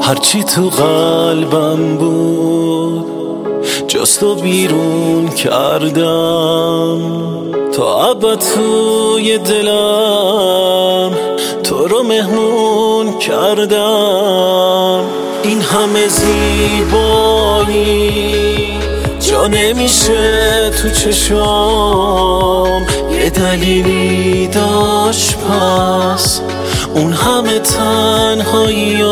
هرچی تو قلبم بود جستو بیرون کردم، تا ابد توی دلم تو رو مهمون کردم. این همه زیبایی جا نمیشه تو چشام، یه دلیلی داشت پس اون همه تنهایی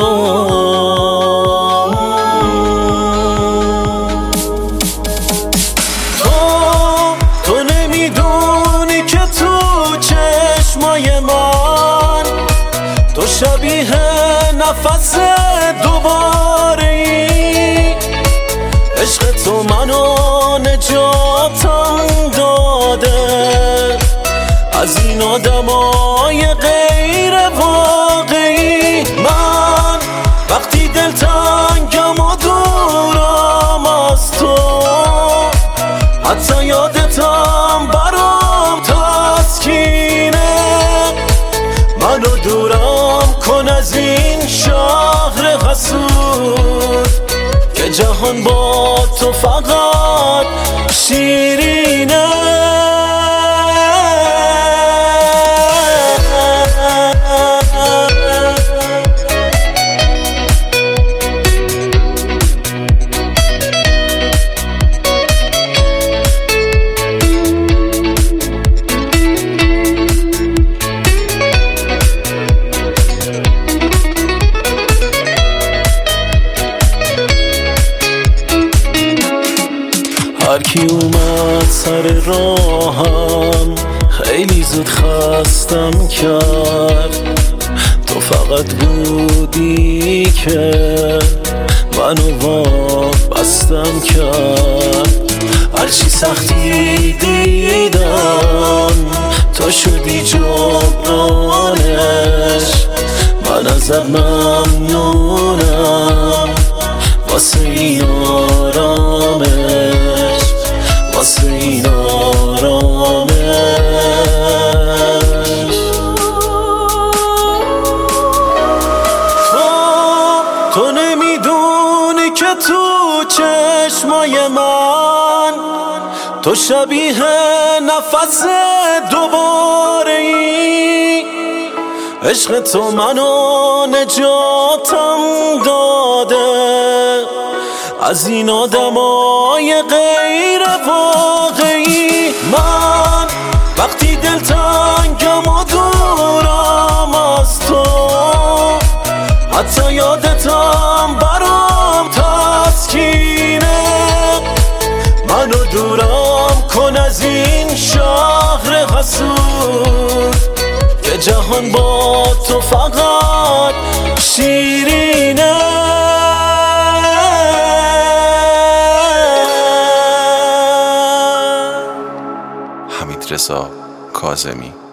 تو نمیدونی که تو چشمای من تو شبیه نفس دوباره، عشق تو منو نجاتم داده از این آدمای غیر واقعی. من وقتی دلتنگم و دورم از تو، حتی یادتم برام تسکینه. منو دورم کن از این شهر حسود که جهان با تو فقط شیرینه. هرکی اومد سر راهم خیلی زود خستم کرد، تو فقط بودی که منو وابستم کرد. هرچی سختی دیدم تو شدی جبرانش، من ازت ممنونم واسه این آرامش، واسه این آرامش. تو نمیدونی که تو چشمای من تو شبیه نفس دوباره، عشق تو منو نجاتم داده از این آدمای غیر واقعی. من وقتی دلتنگم و دورم از تو، حتی یادتم برام تسکینه. منو دورم کن از این شهر حسود که جهان با تو فقط شیرینه. حمیدرضا کاظمی.